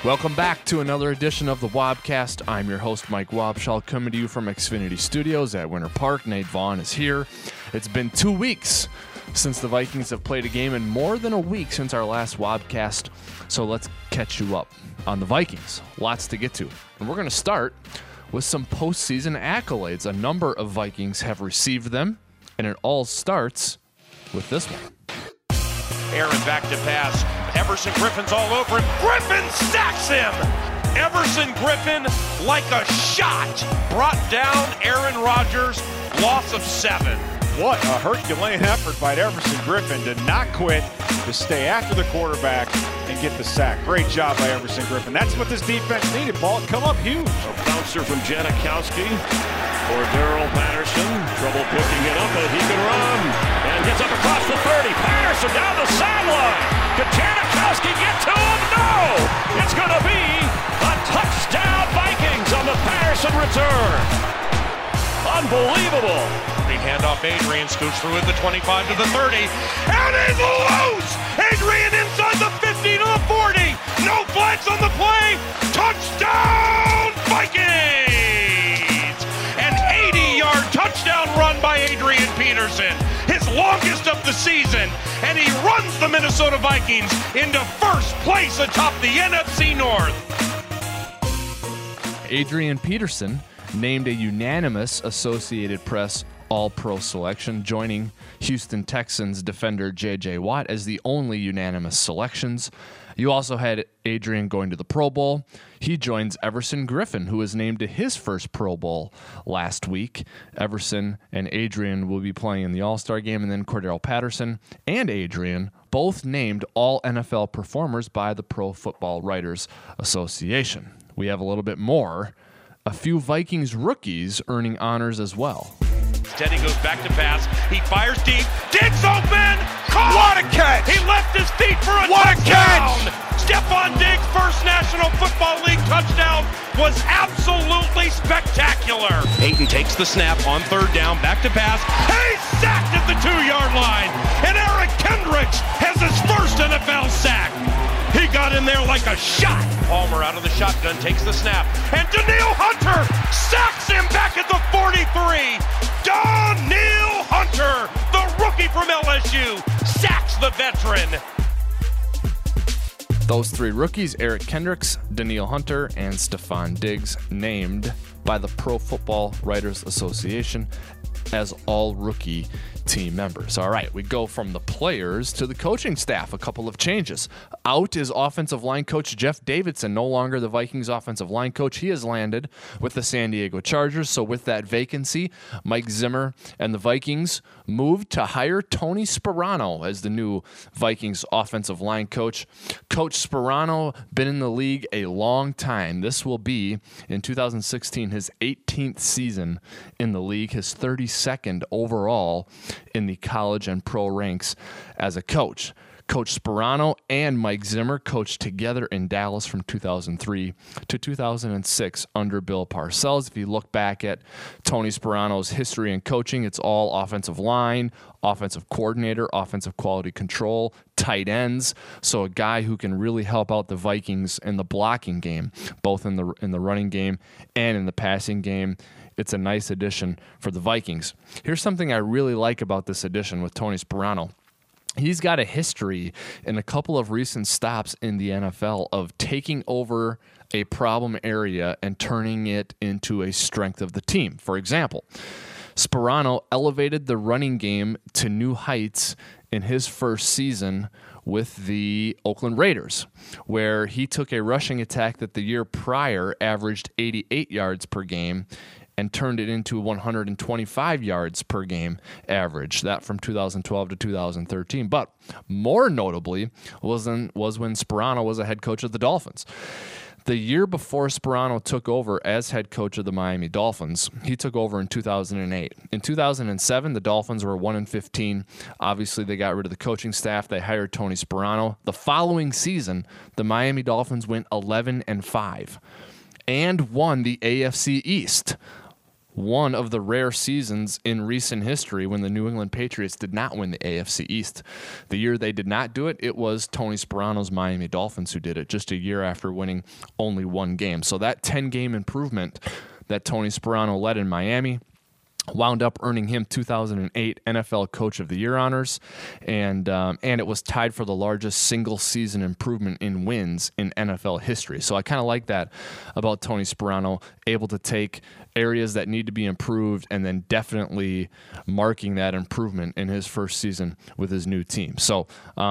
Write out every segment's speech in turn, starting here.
Welcome back to another edition of the Wobcast. I'm your host, Mike Wobschall, coming to you from Xfinity Studios at Winter Park. Nate Vaughn is here. It's been 2 weeks since the Vikings have played a game and more than a week since our last Wobcast, so let's catch you up on the Vikings. Lots to get to. And we're going to start with some postseason accolades. A number of Vikings have received them, and it all starts with this one. Aaron back to pass. Everson Griffen's all over him. Griffin stacks him! Everson Griffin, like a shot, brought down Aaron Rodgers. Loss of 7. What a Herculean effort by Everson Griffin to not quit, to stay after the quarterback and get the sack. Great job by Everson Griffin. That's what this defense needed. Ball come up huge. A bouncer from Janikowski for Darrell Patterson. Trouble picking it up, but he can run. And gets up across the 30. Patterson down the sideline. Can Janikowski get to him? No! It's going to be a touchdown Vikings on the Patterson return. Unbelievable. Handoff Adrian, scoots through at the 25 to the 30, and he's loose! Adrian inside the 50 to the 40. No flags on the play. Touchdown Vikings! An 80-yard touchdown run by Adrian Peterson, his longest of the season, and he runs the Minnesota Vikings into first place atop the NFC North. Adrian Peterson named a unanimous Associated Press All-Pro selection, joining Houston Texans defender J.J. Watt as the only unanimous selections. You also had Adrian going to the Pro Bowl. He joins Everson Griffin, who was named to his first Pro Bowl last week. Everson and Adrian will be playing in the All-Star game, and then Cordero Patterson and Adrian both named all NFL performers by the Pro Football Writers Association. We have a little bit more. A few Vikings rookies earning honors as well. Teddy goes back to pass. He fires deep. Diggs open. Caught. What a catch! He left his feet for a what touchdown. A catch! Stephon Diggs' first National Football League touchdown was absolutely spectacular. Peyton takes the snap on third down. Back to pass. He's sacked at the 2-yard line. And Eric Kendricks has his first NFL sack. He got in there like a shot. Palmer out of the shotgun, takes the snap. And Danielle Hunter sacks him back at the 43. Danielle Hunter, the rookie from LSU, sacks the veteran. Those three rookies, Eric Kendricks, Danielle Hunter, and Stephon Diggs, named by the Pro Football Writers Association as all-rookie team members. All right, we go from the players to the coaching staff. A couple of changes. Out is offensive line coach Jeff Davidson, no longer the Vikings offensive line coach. He has landed with the San Diego Chargers. So with that vacancy, Mike Zimmer and the Vikings moved to hire Tony Sparano as the new Vikings offensive line coach. Coach Sparano, been in the league a long time. This will be, in 2016, his 18th season in the league, his 32nd overall in the college and pro ranks as a coach. Coach Sparano and Mike Zimmer coached together in Dallas from 2003 to 2006 under Bill Parcells. If you look back at Tony Sparano's history in coaching, it's all offensive line, offensive coordinator, offensive quality control, tight ends. So a guy who can really help out the Vikings in the blocking game, both in the running game and in the passing game. It's a nice addition for the Vikings. Here's something I really like about this addition with Tony Sparano. He's got a history in a couple of recent stops in the NFL of taking over a problem area and turning it into a strength of the team. For example, Sparano elevated the running game to new heights in his first season with the Oakland Raiders, where he took a rushing attack that the year prior averaged 88 yards per game and turned it into 125 yards per game average, that from 2012 to 2013. But more notably was when Sparano was a head coach of the Dolphins. The year before Sparano took over as head coach of the Miami Dolphins, he took over in 2008. In 2007, the Dolphins were 1-15. Obviously, they got rid of the coaching staff. They hired Tony Sparano. The following season, the Miami Dolphins went 11-5 and won the AFC East. one of the rare seasons in recent history when the New England Patriots did not win the AFC East. The year they did not do it, it was Tony Sparano's Miami Dolphins who did it, just a year after winning only one game. So that 10-game improvement that Tony Sparano led in Miami wound up earning him 2008 NFL Coach of the Year honors, and it was tied for the largest single-season improvement in wins in NFL history. So I kind of like that about Tony Sparano, able to take areas that need to be improved and then definitely marking that improvement in his first season with his new team. So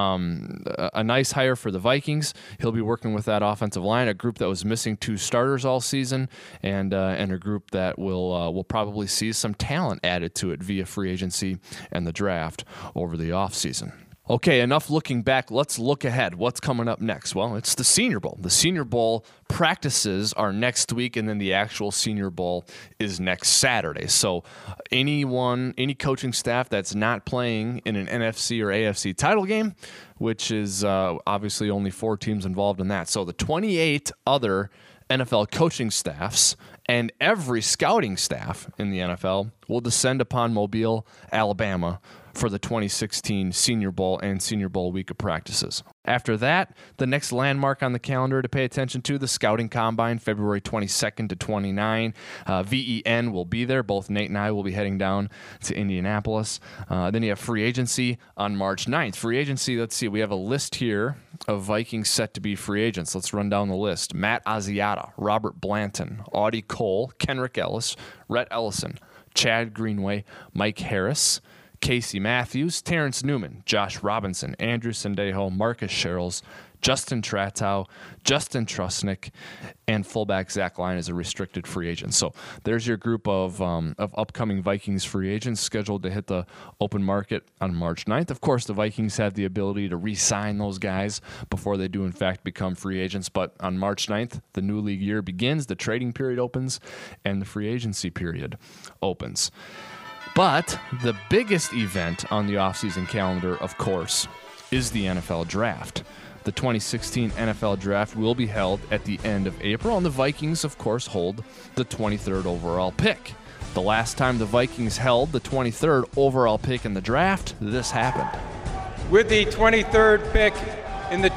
a nice hire for the Vikings. He'll be working with that offensive line, a group that was missing 2 starters all season, and a group that will probably see some talent added to it via free agency and the draft over the offseason. Okay, enough looking back. Let's look ahead. What's coming up next? Well, it's the Senior Bowl. The Senior Bowl practices are next week, and then the actual Senior Bowl is next Saturday. So any coaching staff that's not playing in an NFC or AFC title game, which is obviously only 4 teams involved in that. So the 28 other NFL coaching staffs and every scouting staff in the NFL will descend upon Mobile, Alabama for the 2016 Senior Bowl and Senior Bowl week of practices. After that, the next landmark on the calendar to pay attention to, the Scouting Combine, February 22nd to 29. VEN will be there. Both Nate and I will be heading down to Indianapolis. Then you have free agency on March 9th. Free agency, let's see, we have a list here of Vikings set to be free agents. Let's run down the list. Matt Asiata, Robert Blanton, Audie Cole, Kenrick Ellis, Rhett Ellison, Chad Greenway, Mike Harris, Casey Matthews, Terrence Newman, Josh Robinson, Andrew Sendejo, Marcus Sherrills, Justin Tratow, Justin Trusnick, and fullback Zach Line is a restricted free agent. So there's your group of upcoming Vikings free agents scheduled to hit the open market on March 9th. Of course, the Vikings have the ability to re-sign those guys before they do in fact become free agents. But on March 9th, the new league year begins, the trading period opens, and the free agency period opens. But the biggest event on the offseason calendar, of course, is the NFL Draft. The 2016 NFL Draft will be held at the end of April, and the Vikings, of course, hold the 23rd overall pick. The last time the Vikings held the 23rd overall pick in the draft, this happened. With the 23rd pick in the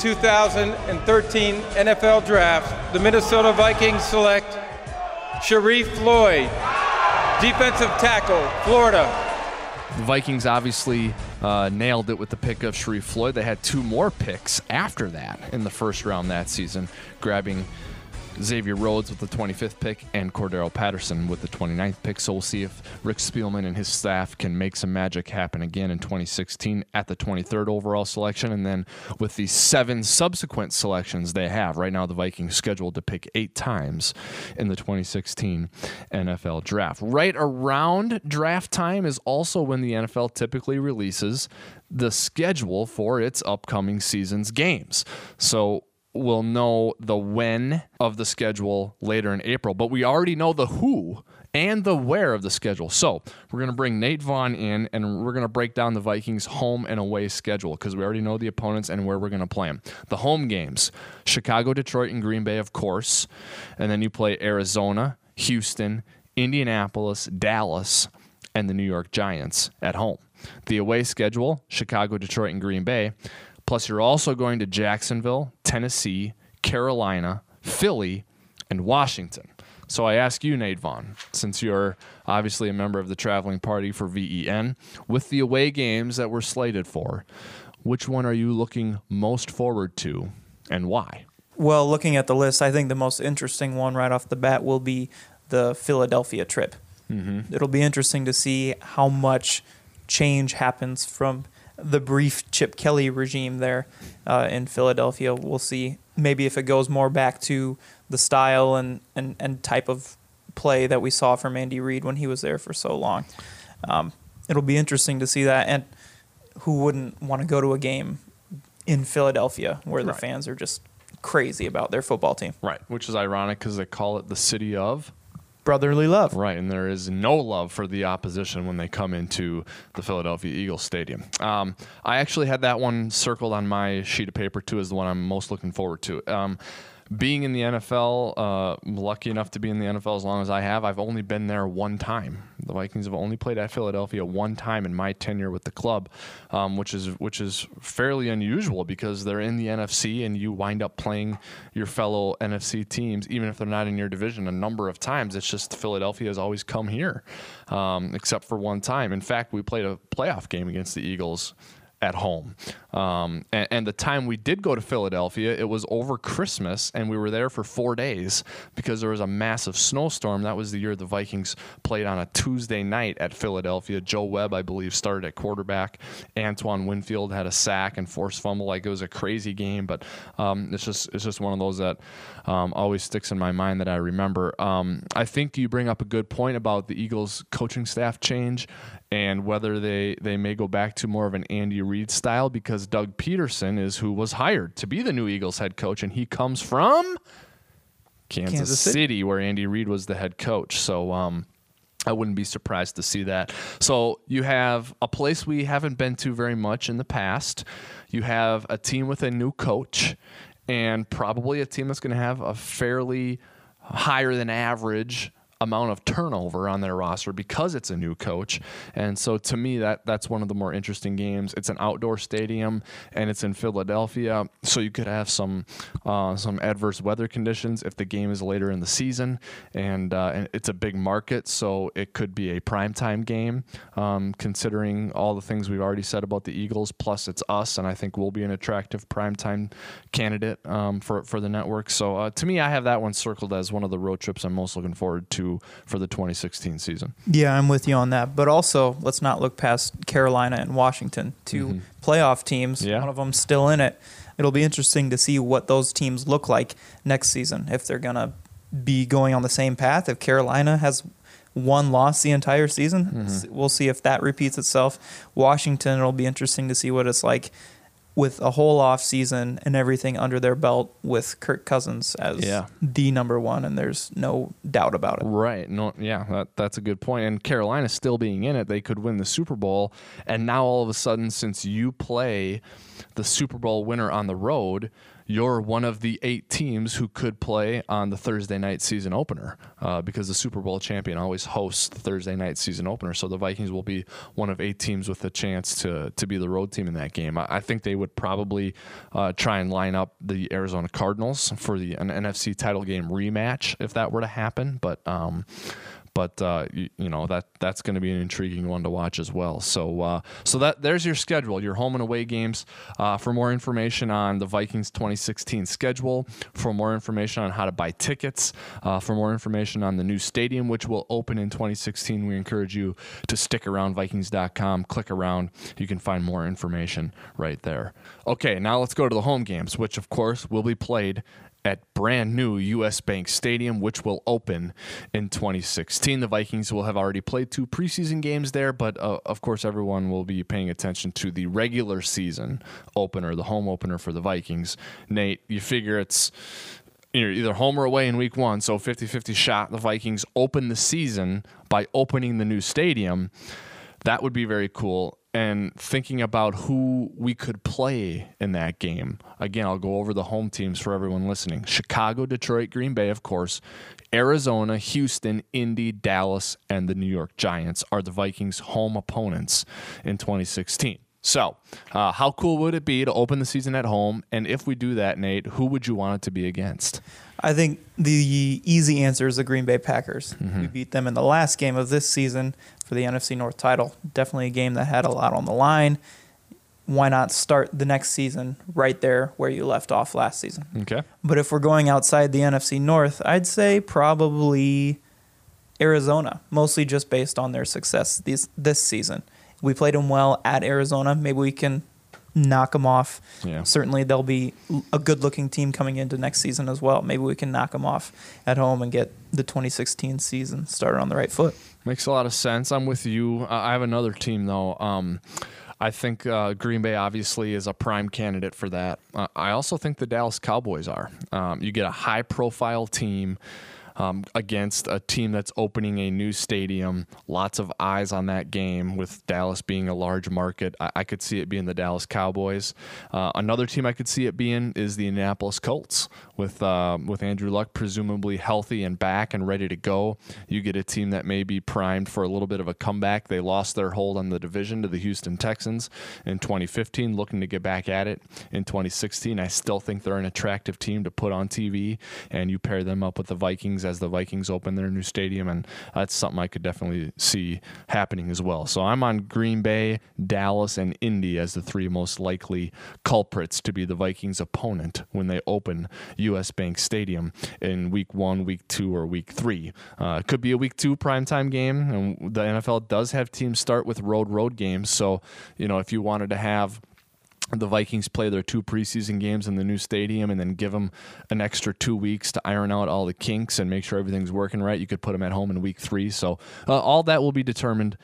2013 NFL Draft, the Minnesota Vikings select Sharrif Floyd, defensive tackle, Florida. The Vikings obviously nailed it with the pick of Sharrif Floyd. They had 2 more picks after that in the first round that season, grabbing Xavier Rhodes with the 25th pick and Cordero Patterson with the 29th pick. So we'll see if Rick Spielman and his staff can make some magic happen again in 2016 at the 23rd overall selection. And then with the 7 subsequent selections they have, right now the Vikings scheduled to pick 8 times in the 2016 NFL Draft. Right around draft time is also when the NFL typically releases the schedule for its upcoming season's games. So we'll know the when of the schedule later in April, but we already know the who and the where of the schedule. So we're going to bring Nate Vaughn in, and we're going to break down the Vikings' home and away schedule because we already know the opponents and where we're going to play them. The home games, Chicago, Detroit, and Green Bay, of course, and then you play Arizona, Houston, Indianapolis, Dallas, and the New York Giants at home. The away schedule, Chicago, Detroit, and Green Bay. Plus, you're also going to Jacksonville, Tennessee, Carolina, Philly, and Washington. So I ask you, Nate Vaughn, since you're obviously a member of the traveling party for VEN, with the away games that we're slated for, which one are you looking most forward to and why? Well, looking at the list, I think the most interesting one right off the bat will be the Philadelphia trip. Mm-hmm. It'll be interesting to see how much change happens from the brief Chip Kelly regime there in Philadelphia. We'll see maybe if it goes more back to the style and type of play that we saw from Andy Reid when he was there for so long. It'll be interesting to see that, and who wouldn't want to go to a game in Philadelphia where the fans are just crazy about their football team. Right, which is ironic because they call it the city of brotherly love. Right, and there is no love for the opposition when they come into the Philadelphia Eagles Stadium. I actually had that one circled on my sheet of paper, too, as the one I'm most looking forward to. being in the NFL, lucky enough to be in the NFL as long as I have, I've only been there one time. The Vikings have only played at Philadelphia one time in my tenure with the club, which is fairly unusual because they're in the NFC and you wind up playing your fellow NFC teams, even if they're not in your division, a number of times. It's just Philadelphia has always come here, except for one time. In fact, we played a playoff game against the Eagles at home. And the time we did go to Philadelphia, it was over Christmas, and we were there for 4 days because there was a massive snowstorm. That was the year the Vikings played on a Tuesday night at Philadelphia. Joe Webb, I believe, started at quarterback. Antoine Winfield had a sack and forced fumble. Like, it was a crazy game, but it's just one of those that always sticks in my mind that I remember. I think you bring up a good point about the Eagles coaching staff change and whether they may go back to more of an Andy Reid style, because Doug Peterson is who was hired to be the new Eagles head coach, and he comes from Kansas City, where Andy Reid was the head coach. So I wouldn't be surprised to see that. So you have a place we haven't been to very much in the past. You have a team with a new coach, and probably a team that's going to have a fairly higher than average amount of turnover on their roster because it's a new coach. And so to me, that's one of the more interesting games. It's an outdoor stadium and it's in Philadelphia, so you could have some adverse weather conditions if the game is later in the season, and it's a big market, so it could be a primetime game, considering all the things we've already said about the Eagles, plus it's us, and I think we'll be an attractive primetime candidate for the network. So to me, I have that one circled as one of the road trips I'm most looking forward to for the 2016 season. Yeah, I'm with you on that. But also, let's not look past Carolina and Washington, two playoff teams. Yeah. One of them still in it. It'll be interesting to see what those teams look like next season, if they're going to be going on the same path. If Carolina has one loss the entire season, we'll see if that repeats itself. Washington, it'll be interesting to see what it's like with a whole off season and everything under their belt with Kirk Cousins as the number one, and there's no doubt about it. Right. No. Yeah, that's a good point. And Carolina still being in it, they could win the Super Bowl. And now all of a sudden, since you play the Super Bowl winner on the road, you're one of the 8 teams who could play on the Thursday night season opener, because the Super Bowl champion always hosts the Thursday night season opener. So the Vikings will be one of 8 teams with a chance to be the road team in that game. I think they would probably try and line up the Arizona Cardinals for an NFC title game rematch if that were to happen. But that's going to be an intriguing one to watch as well. So there's your schedule, your home and away games. For more information on the Vikings 2016 schedule, for more information on how to buy tickets, for more information on the new stadium, which will open in 2016, we encourage you to stick around Vikings.com, click around. You can find more information right there. Okay, now let's go to the home games, which of course will be played at brand new US Bank Stadium, which will open in 2016. The Vikings will have already played 2 preseason games there, but of course everyone will be paying attention to the regular season opener, the home opener for the Vikings. Nate, you figure it's either home or away in week 1, so 50-50 shot the Vikings open the season by opening the new stadium. That would be very cool. And thinking about who we could play in that game. Again, I'll go over the home teams for everyone listening. Chicago, Detroit, Green Bay, of course. Arizona, Houston, Indy, Dallas, and the New York Giants are the Vikings' home opponents in 2016. So, how cool would it be to open the season at home? And if we do that, Nate, who would you want it to be against? I think the easy answer is the Green Bay Packers. We beat them in the last game of this season for the NFC North title. Definitely a game that had a lot on the line. Why not start the next season right there where you left off last season? Okay. But if we're going outside the NFC North, I'd say probably Arizona, mostly just based on their success this season. We played them well at Arizona. Maybe we can knock them off. Yeah. Certainly they'll be a good-looking team coming into next season as well. Maybe we can knock them off at home and get the 2016 season started on the right foot. Makes a lot of sense. I'm with you. I have another team, though. I think Green Bay obviously is a prime candidate for that. I also think the Dallas Cowboys are. You get a high-profile team against a team that's opening a new stadium. Lots of eyes on that game with Dallas being a large market. I could see it being the Dallas Cowboys. Another team I could see it being is the Indianapolis Colts with Andrew Luck presumably healthy and back and ready to go. You get a team that may be primed for a little bit of a comeback. They lost their hold on the division to the Houston Texans in 2015, looking to get back at it in 2016. I still think they're an attractive team to put on TV, and you pair them up with the Vikings as the Vikings open their new stadium, and that's something I could definitely see happening as well. So I'm on Green Bay, Dallas, and Indy as the three most likely culprits to be the Vikings' opponent when they open U.S. Bank Stadium in week 1, week 2, or week 3. It could be a week 2 primetime game, and the NFL does have teams start with road games. So, if you wanted to have the Vikings play their 2 preseason games in the new stadium and then give them an extra 2 weeks to iron out all the kinks and make sure everything's working right, you could put them at home in week 3. So all that will be determined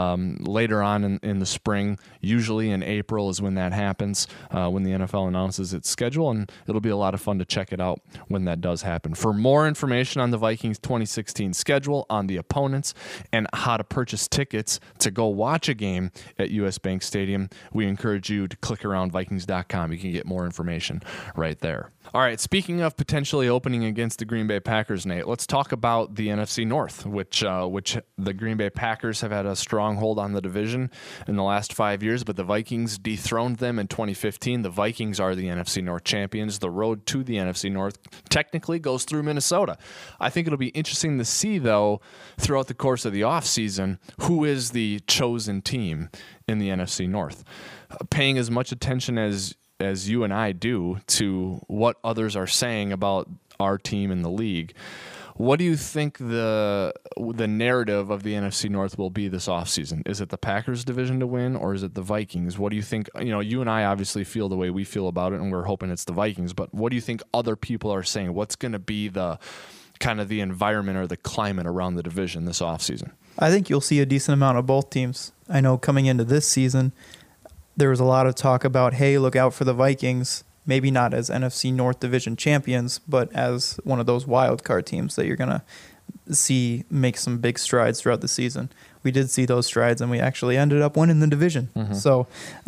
later on in the spring. Usually in April is when that happens, when the NFL announces its schedule, and it'll be a lot of fun to check it out when that does happen. For more information on the Vikings 2016 schedule, on the opponents, and how to purchase tickets to go watch a game at US Bank Stadium, we encourage you to click around Vikings.com. You can get more information right there. All right, speaking of potentially opening against the Green Bay Packers, Nate, let's talk about the NFC North, which the Green Bay Packers have had a stronghold on the division in the last 5 years, but the Vikings dethroned them in 2015. The Vikings are the NFC North champions. The road to the NFC North technically goes through Minnesota. I think it'll be interesting to see, though, throughout the course of the offseason, who is the chosen team in the NFC North. Paying as much attention as you and I do to what others are saying about our team in the league, what do you think the narrative of the NFC North will be this offseason? Is it the Packers division to win, or is it the Vikings? What do you think? You and I obviously feel the way we feel about it, and we're hoping it's the Vikings, but what do you think other people are saying? What's going to be the kind of the environment or the climate around the division this offseason? I think you'll see a decent amount of both teams. I know coming into this season, there was a lot of talk about, hey, look out for the Vikings, maybe not as NFC North Division champions, but as one of those wild card teams that you're going to see make some big strides throughout the season. We did see those strides, and we actually ended up winning the division. Mm-hmm. So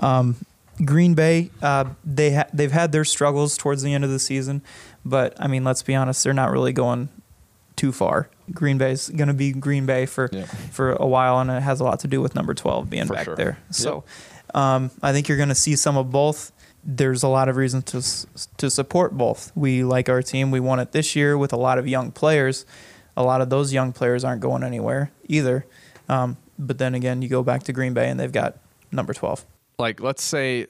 Green Bay, they've had their struggles towards the end of the season, but, let's be honest, they're not really going too far. Green Bay's going to be Green Bay for a while, and it has a lot to do with number 12 being back there. So I think you're going to see some of both. There's a lot of reasons to support both. We like our team. We won it this year with a lot of young players. A lot of those young players aren't going anywhere either. But then again, you go back to Green Bay, and they've got number 12. Like, let's say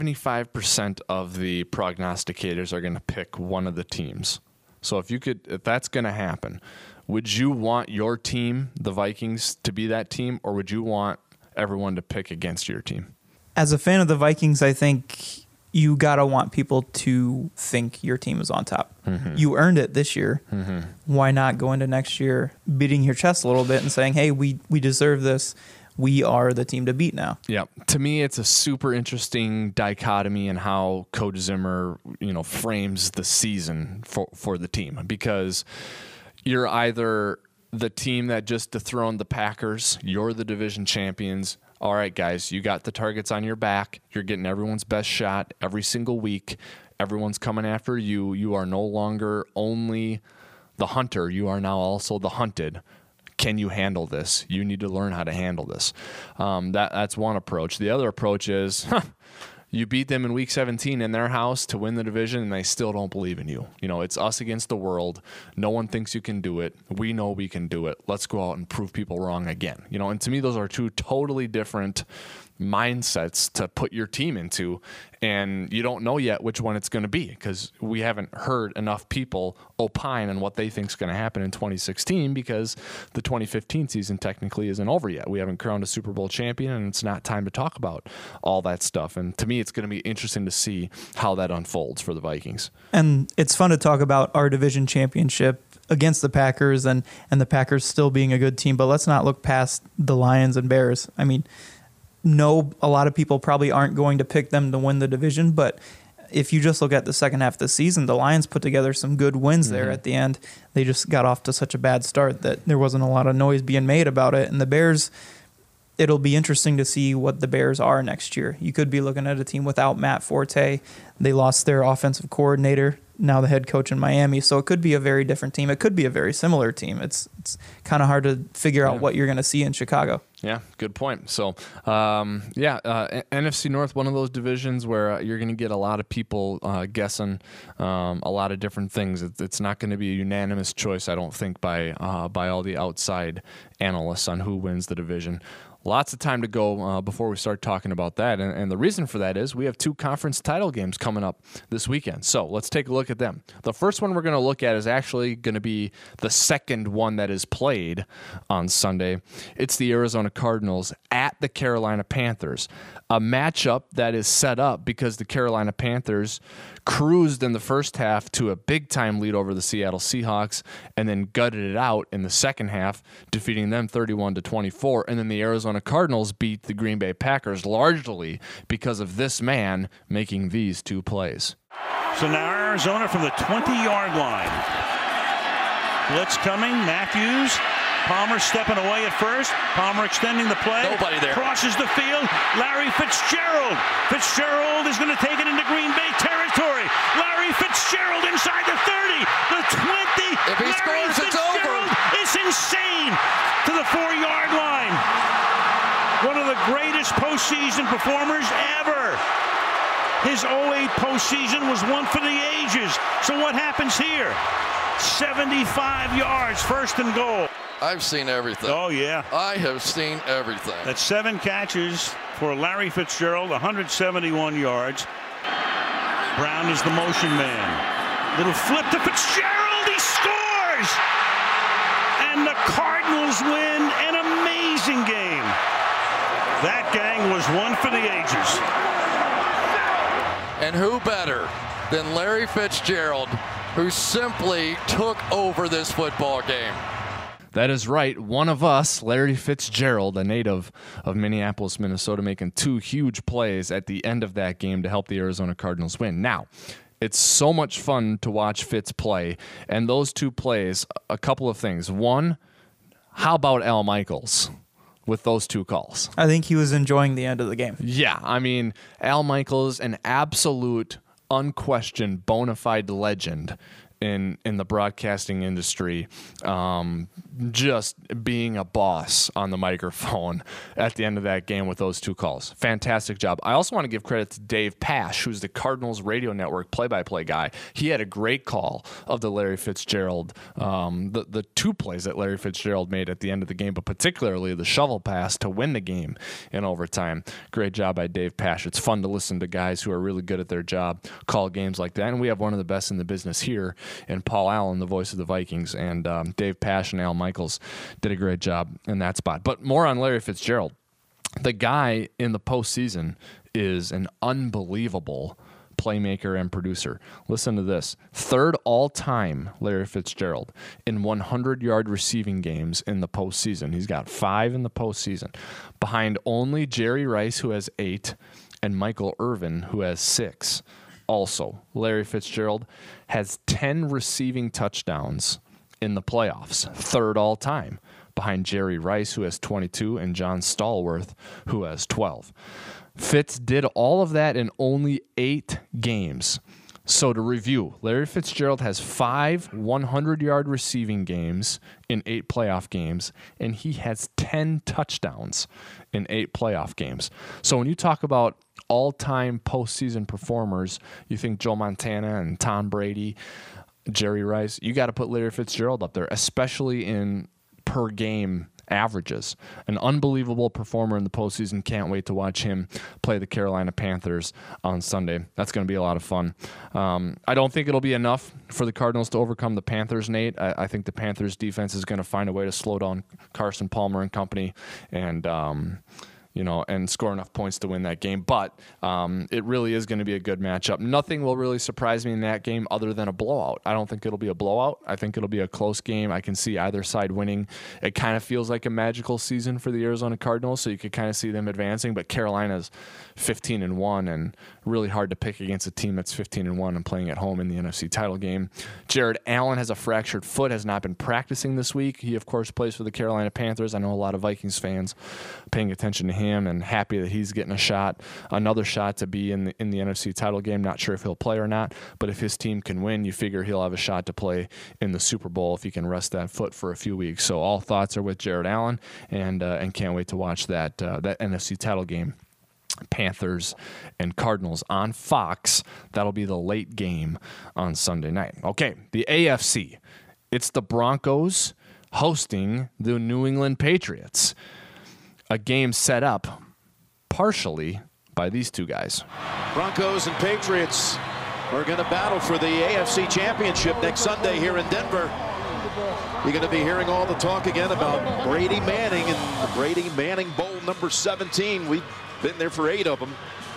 75% of the prognosticators are going to pick one of the teams. So if that's going to happen, would you want your team, the Vikings, to be that team, or would you want everyone to pick against your team? As a fan of the Vikings, I think you got to want people to think your team is on top. Mm-hmm. You earned it this year. Mm-hmm. Why not go into next year beating your chest a little bit and saying, hey, we deserve this. We are the team to beat now. Yeah. To me, it's a super interesting dichotomy in how Coach Zimmer, frames the season for the team, because you're either the team that just dethroned the Packers, you're the division champions. All right, guys, you got the targets on your back. You're getting everyone's best shot every single week. Everyone's coming after you. You are no longer only the hunter. You are now also the hunted. Can you handle this? You need to learn how to handle this. That's one approach. The other approach is, you beat them in Week 17 in their house to win the division, and they still don't believe in you. It's us against the world. No one thinks you can do it. We know we can do it. Let's go out and prove people wrong again. And to me, those are two totally different mindsets to put your team into, and you don't know yet which one it's going to be, because we haven't heard enough people opine on what they think is going to happen in 2016, because the 2015 season technically isn't over yet. We haven't crowned a Super Bowl champion, and it's not time to talk about all that stuff. And to me, it's going to be interesting to see how that unfolds for the Vikings. And it's fun to talk about our division championship against the Packers and the Packers still being a good team, but let's not look past the Lions and Bears. No, a lot of people probably aren't going to pick them to win the division, but if you just look at the second half of the season, the Lions put together some good wins there at the end. They just got off to such a bad start that there wasn't a lot of noise being made about it. And the Bears, it'll be interesting to see what the Bears are next year. You could be looking at a team without Matt Forte. They lost their offensive coordinator, now the head coach in Miami. So it could be a very different team. It could be a very similar team. It's kind of hard to figure out what you're going to see in Chicago. Yeah, good point. So, NFC North, one of those divisions where you're going to get a lot of people guessing a lot of different things. It's not going to be a unanimous choice, I don't think, by all the outside analysts on who wins the division. Lots of time to go before we start talking about that. And the reason for that is we have 2 conference title games coming up this weekend. So let's take a look at them. The first one we're going to look at is actually going to be the second one that is played on Sunday. It's the Arizona Cardinals at the Carolina Panthers, a matchup that is set up because the Carolina Panthers cruised in the first half to a big-time lead over the Seattle Seahawks and then gutted it out in the second half, defeating them 31-24. And then the Arizona Cardinals beat the Green Bay Packers largely because of this man making these 2 plays. So now Arizona from the 20-yard line. Blitz coming, Matthews. Palmer stepping away at first. Palmer extending the play. Nobody there. Crosses the field. Larry Fitzgerald. Fitzgerald is going to take it into Green Bay territory. Larry Fitzgerald inside the 30, the 20. If he scores, it's over. It's insane to the 4-yard line. One of the greatest postseason performers ever. His 08 postseason was one for the ages. So what happens here? 75 yards, first and goal. I've seen everything. Oh, yeah. I have seen everything. That's 7 catches for Larry Fitzgerald, 171 yards. Brown is the motion man. Little flip to Fitzgerald. He scores! And the Cardinals win an amazing game. That gang was one for the ages. And who better than Larry Fitzgerald, who simply took over this football game? That is right. One of us, Larry Fitzgerald, a native of Minneapolis, Minnesota, making 2 huge plays at the end of that game to help the Arizona Cardinals win. Now, it's so much fun to watch Fitz play, and those 2 plays, a couple of things. One, how about Al Michaels with those 2 calls? I think he was enjoying the end of the game. Yeah, I mean, Al Michaels, an absolute, unquestioned, bona fide legend in the broadcasting industry, just being a boss on the microphone at the end of that game with those 2 calls. Fantastic job. I also want to give credit to Dave Pasch, who's the Cardinals radio network play-by-play guy. He had a great call of the Larry Fitzgerald, the 2 plays that Larry Fitzgerald made at the end of the game, but particularly the shovel pass to win the game in overtime. Great job by Dave Pasch. It's fun to listen to guys who are really good at their job call games like that, and we have one of the best in the business here, and Paul Allen, the voice of the Vikings, and Dave Pasch and Al Michaels did a great job in that spot. But more on Larry Fitzgerald. The guy in the postseason is an unbelievable playmaker and producer. Listen to this. 3rd all-time Larry Fitzgerald in 100-yard receiving games in the postseason. He's got 5 in the postseason, behind only Jerry Rice, who has 8, and Michael Irvin, who has 6. Also, Larry Fitzgerald has 10 receiving touchdowns in the playoffs, 3rd all-time, behind Jerry Rice, who has 22, and John Stallworth, who has 12. Fitz did all of that in only 8 games. So to review, Larry Fitzgerald has 5 100-yard receiving games in 8 playoff games, and he has 10 touchdowns in 8 playoff games. So when you talk about all-time postseason performers, you think Joe Montana and Tom Brady, Jerry Rice, you got to put Larry Fitzgerald up there, especially in per-game averages. An unbelievable performer in the postseason. Can't wait to watch him play the Carolina Panthers on Sunday. That's going to be a lot of fun. I don't think it'll be enough for the Cardinals to overcome the Panthers, Nate. I think the Panthers defense is going to find a way to slow down Carson Palmer and company. And and score enough points to win that game. But it really is going to be a good matchup. Nothing will really surprise me in that game other than a blowout. I don't think it'll be a blowout. I think it'll be a close game. I can see either side winning. It kind of feels like a magical season for the Arizona Cardinals, so you could kind of see them advancing. But Carolina's 15-1, and really hard to pick against a team that's 15-1 and playing at home in the NFC title game. Jared Allen has a fractured foot, has not been practicing this week. He, of course, plays for the Carolina Panthers. I know a lot of Vikings fans paying attention to him and happy that he's getting another shot to be in the NFC title game. Not sure if he'll play or not, but if his team can win, you figure he'll have a shot to play in the Super Bowl if he can rest that foot for a few weeks. So all thoughts are with Jared Allen, and can't wait to watch that NFC title game. Panthers and Cardinals on Fox. That'll be the late game on Sunday night. Okay, the AFC. It's the Broncos hosting the New England Patriots. A game set up partially by these two guys. Broncos and Patriots are going to battle for the AFC Championship next Sunday here in Denver. You're going to be hearing all the talk again about Brady Manning and the Brady Manning Bowl number 17. We've been there for 8 of them.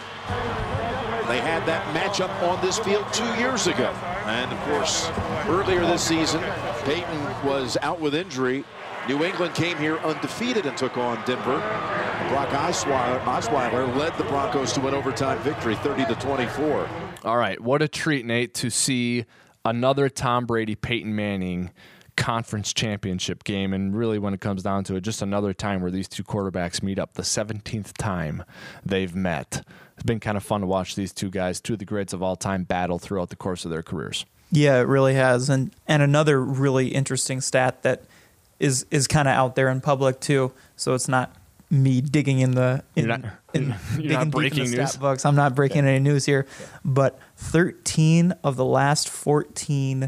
They had that matchup on this field 2 years ago. And, of course, earlier this season, Peyton was out with injury. New England came here undefeated and took on Denver. Brock Osweiler led the Broncos to an overtime victory, 30-24. All right, what a treat, Nate, to see another Tom Brady, Peyton Manning conference championship game. And really, when it comes down to it, just another time where these two quarterbacks meet up, the 17th time they've met. It's been kind of fun to watch these two guys, two of the greats of all time, battle throughout the course of their careers. Yeah, it really has. And another really interesting stat that is kind of out there in public too. So it's not me digging in the you're not breaking news. Stat books. I'm not breaking any news here. But 13 of the last 14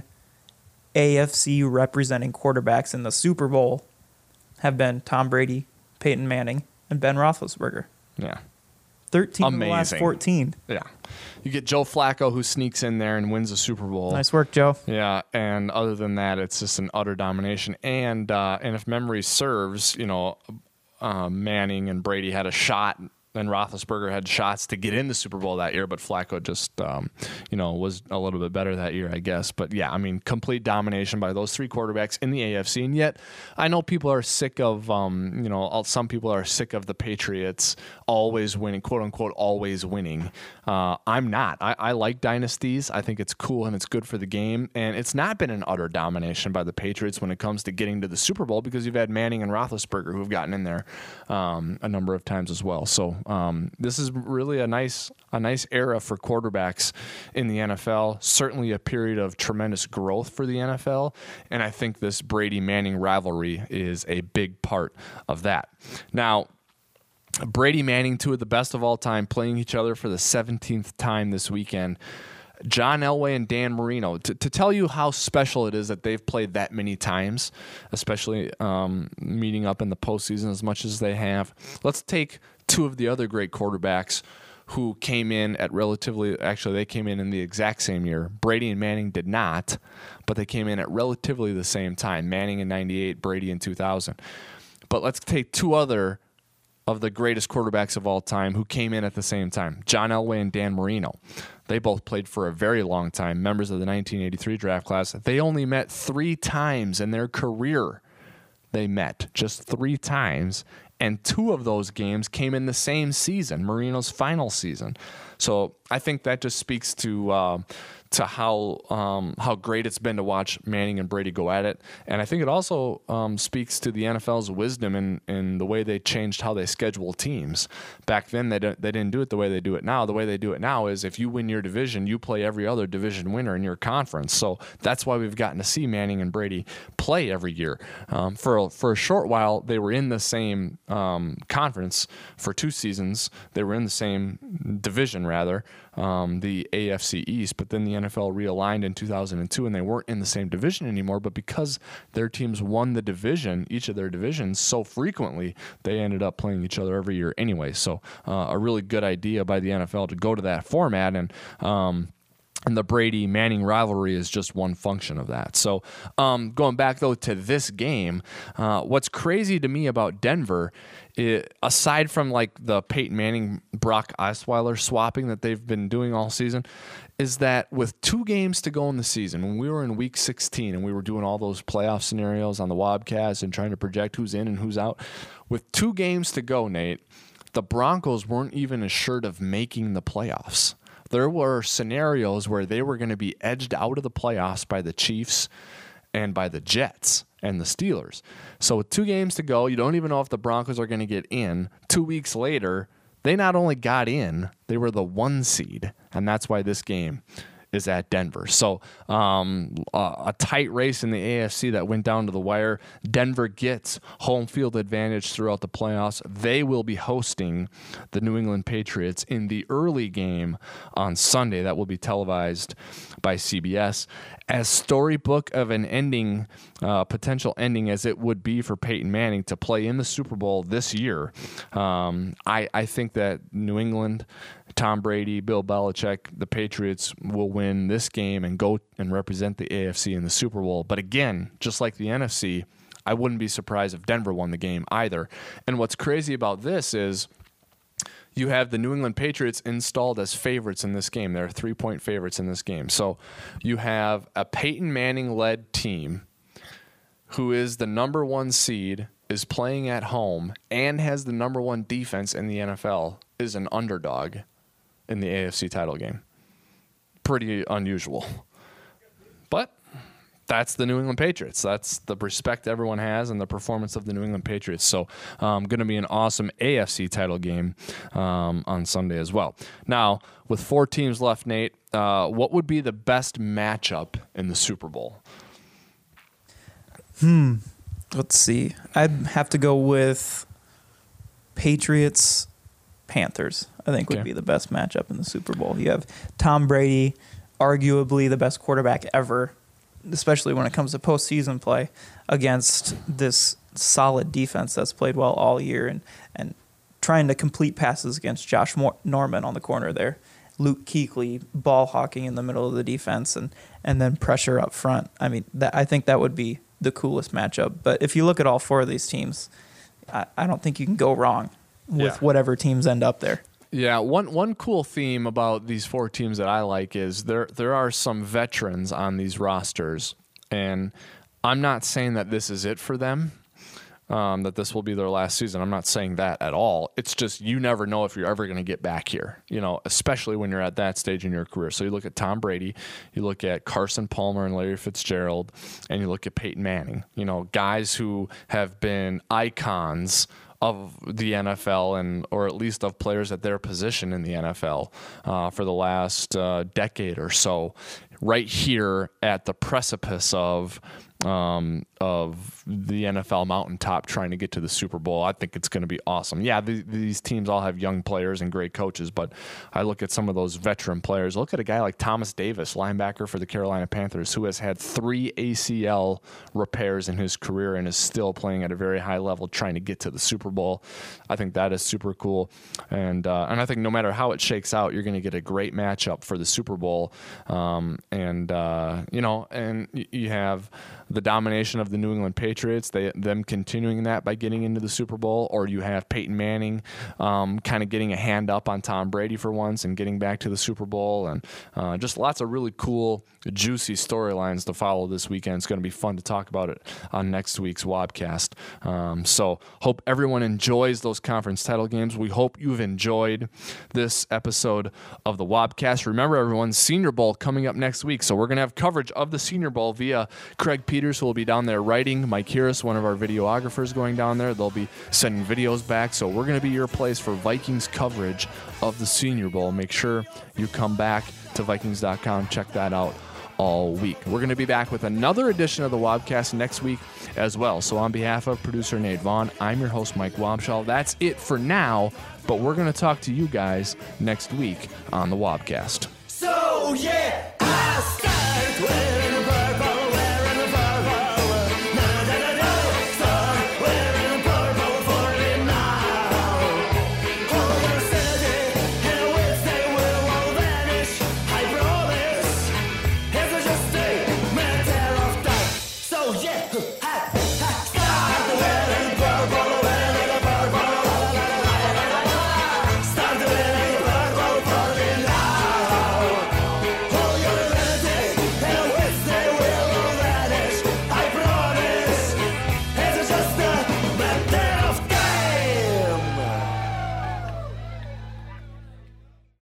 AFC representing quarterbacks in the Super Bowl have been Tom Brady, Peyton Manning, and Ben Roethlisberger. Yeah. 13 of the last 14. Yeah. You get Joe Flacco, who sneaks in there and wins the Super Bowl. Nice work, Joe. Yeah, and other than that, it's just an utter domination. And if memory serves, Manning and Brady had a shot, and Roethlisberger had shots to get in the Super Bowl that year, but Flacco just, was a little bit better that year, I guess. But yeah, I mean, complete domination by those three quarterbacks in the AFC. And yet, I know people are sick of, some people are sick of the Patriots always winning, quote unquote, always winning. I'm not. I like dynasties. I think it's cool and it's good for the game. And it's not been an utter domination by the Patriots when it comes to getting to the Super Bowl, because you've had Manning and Roethlisberger who've gotten in there a number of times as well. So this is really a nice era for quarterbacks in the NFL. Certainly a period of tremendous growth for the NFL, and I think this Brady-Manning rivalry is a big part of that. Now, Brady Manning, two of the best of all time, playing each other for the 17th time this weekend. John Elway and Dan Marino. To tell you how special it is that they've played that many times, especially meeting up in the postseason as much as they have, let's take two of the other great quarterbacks who came in at they came in the exact same year. Brady and Manning did not, but they came in at relatively the same time. Manning in 98, Brady in 2000. But let's take two other of the greatest quarterbacks of all time who came in at the same time, John Elway and Dan Marino. They both played for a very long time, members of the 1983 draft class. They only met 3 times in their career. They met just 3 times, and 2 of those games came in the same season, Marino's final season. So I think that just speaks to how great it's been to watch Manning and Brady go at it. And I think it also speaks to the NFL's wisdom in the way they changed how they schedule teams. Back then, they didn't do it the way they do it now. The way they do it now is if you win your division, you play every other division winner in your conference. So that's why we've gotten to see Manning and Brady play every year. For a short while, they were in the same conference for 2 seasons. They were in the same division, rather, the AFC East, but then the NFL realigned in 2002 and they weren't in the same division anymore, but because their teams won the division, each of their divisions, so frequently, they ended up playing each other every year anyway. So a really good idea by the NFL to go to that format. And And the Brady-Manning rivalry is just one function of that. So going back, though, to this game, what's crazy to me about Denver, aside from like the Peyton Manning-Brock Osweiler swapping that they've been doing all season, is that with 2 games to go in the season, when we were in Week 16 and we were doing all those playoff scenarios on the Wobcast and trying to project who's in and who's out, with 2 games to go, Nate, the Broncos weren't even assured of making the playoffs. There were scenarios where they were going to be edged out of the playoffs by the Chiefs and by the Jets and the Steelers. So with 2 games to go, you don't even know if the Broncos are going to get in. 2 weeks later, they not only got in, they were the 1 seed, and that's why this game is at Denver. So a tight race in the AFC that went down to the wire. Denver gets home field advantage throughout the playoffs. They will be hosting the New England Patriots in the early game on Sunday. That will be televised by CBS. As storybook of an ending, potential ending as it would be for Peyton Manning to play in the Super Bowl this year, I think that New England, Tom Brady, Bill Belichick, the Patriots will win this game and go and represent the AFC in the Super Bowl. But again, just like the NFC, I wouldn't be surprised if Denver won the game either. And what's crazy about this is you have the New England Patriots installed as favorites in this game. They're 3-point favorites in this game. So you have a Peyton Manning-led team who is the number 1 seed, is playing at home, and has the number 1 defense in the NFL, is an underdog in the AFC title game. Pretty unusual. But that's the New England Patriots. That's the respect everyone has and the performance of the New England Patriots. So going to be an awesome AFC title game on Sunday as well. Now, with 4 teams left, Nate, what would be the best matchup in the Super Bowl? Let's see. I'd have to go with Patriots-Panthers, I think would be the best matchup in the Super Bowl. You have Tom Brady, arguably the best quarterback ever, especially when it comes to postseason play, against this solid defense that's played well all year and trying to complete passes against Josh Norman on the corner there. Luke Kuechly ball hawking in the middle of the defense and then pressure up front. I mean, I think that would be the coolest matchup. But if you look at all 4 of these teams, I don't think you can go wrong with whatever teams end up there. Yeah, one cool theme about these 4 teams that I like is there are some veterans on these rosters, and I'm not saying that this is it for them, that this will be their last season. I'm not saying that at all. It's just you never know if you're ever going to get back here, especially when you're at that stage in your career. So you look at Tom Brady, you look at Carson Palmer and Larry Fitzgerald, and you look at Peyton Manning, guys who have been icons of the NFL or at least of players at their position in the NFL for the last decade or so, right here at the precipice of the NFL mountaintop trying to get to the Super Bowl. I think it's going to be awesome. Yeah, these teams all have young players and great coaches, but I look at some of those veteran players. Look at a guy like Thomas Davis, linebacker for the Carolina Panthers, who has had 3 ACL repairs in his career and is still playing at a very high level trying to get to the Super Bowl. I think that is super cool. And I think no matter how it shakes out, you're going to get a great matchup for the Super Bowl. And you have the domination of the New England Patriots, them continuing that by getting into the Super Bowl, or you have Peyton Manning kind of getting a hand up on Tom Brady for once and getting back to the Super Bowl, and just lots of really cool, juicy storylines to follow this weekend. It's going to be fun to talk about it on next week's Wobcast. So hope everyone enjoys those conference title games. We hope you've enjoyed this episode of the Wobcast. Remember, everyone, Senior Bowl coming up next week, so we're going to have coverage of the Senior Bowl via Craig Peters, who will be down there writing. Mike Harris, one of our videographers, going down there. They'll be sending videos back, so we're going to be your place for Vikings coverage of the Senior Bowl. Make sure you come back to Vikings.com. Check that out all week. We're going to be back with another edition of the Wobcast next week as well. So on behalf of producer Nate Vaughn, I'm your host, Mike Wobschall. That's it for now, but we're going to talk to you guys next week on the Wobcast. So yeah, I start wearing a purple, wearing a purple, na-da-da-da, start wearing a purple for me now. Over city, and with they will all vanish, I promise. Huh.